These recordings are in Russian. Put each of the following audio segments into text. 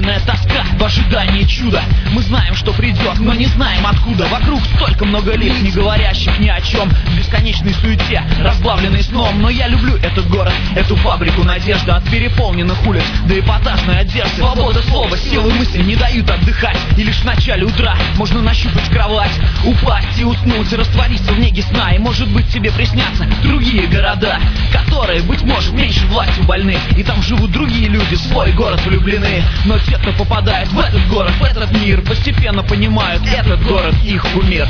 Вечная тоска в ожидании чуда. Мы знаем, что придет, но не знаем откуда. Вокруг столько много лиц, не говорящих ни о чем, в бесконечной суете, разбавленной сном. Но я люблю этот город, эту фабрику надежды. От переполненных улиц до эпатажной одежды. Свобода слова, силы мысли не дают отдыхать. И лишь в начале утра можно нащупать кровать, упасть и уснуть, раствориться в неге сна. И может быть тебе приснятся другие города, которые, быть может, меньше властью больны. И там живут другие люди, в свой город влюблены. Но те, кто попадает в этот город, в этот мир, постепенно понимают, этот город их кумир.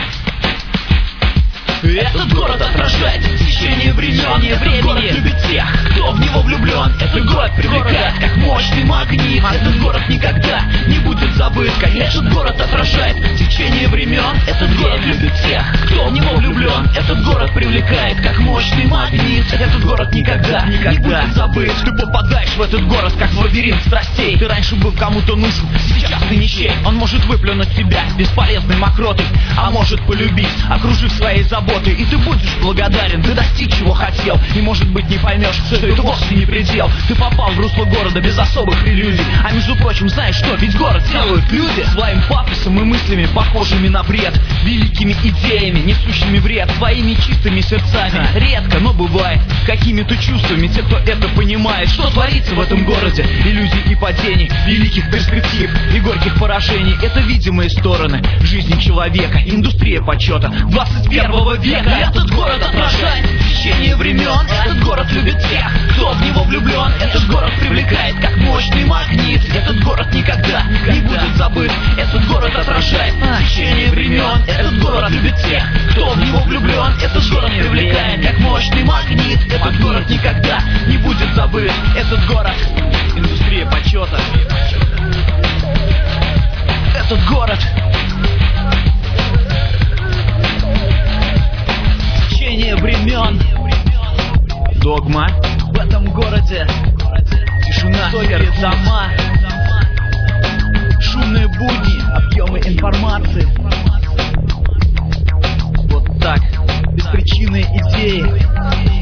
Этот город отражает течение времен. Этот город любит тех, кто в него влюблен. Этот город привлекает, как мощный магнит. Этот город никогда не будет забыт. Этот город отражает течение времен. Этот город любит тех, кто в него влюблен. Этот город привлекает, как мощный магнит. Этот город никогда не будет забыт. Ты попадаешь в этот город, как в лабиринт страстей. Ты раньше был кому-то нужен, сейчас ты ничей. Он может выплюнуть тебя бесполезной мокротой, а может полюбить, окружив своей заботой. И ты будешь благодарен, ты достиг чего хотел. И может быть не поймешь, что это вовсе не предел. Ты попал в русло города без особых иллюзий. А между прочим, знаешь что, ведь город делают люди. Своим пафосом и мыслями, похожими на бред, великими идеями, несущими вред, своими чистыми сердцами. Редко, но бывает, какими-то чувствами те, кто это понимает. Что творится в этом городе? Иллюзий и падений, великих перспектив и горьких поражений. Это видимые стороны жизни человека, индустрия почета 21 века. Этот город отражает течение времен. Этот город любит тех, кто в него влюблен. Этот город привлекает, как мощный магнит. Этот город никогда не будет забыт. Этот город отражает течение времен. Этот город любит тех, кто в него влюблен. Этот город привлекает, как мощный магнит. Этот город никогда не будет забыт. Этот город — индустрия почета. Этот город — течение времен. Догма. В этом городе тишина, сотни дома, шумные будни, объемы информации. Вот так, беспричинные идеи.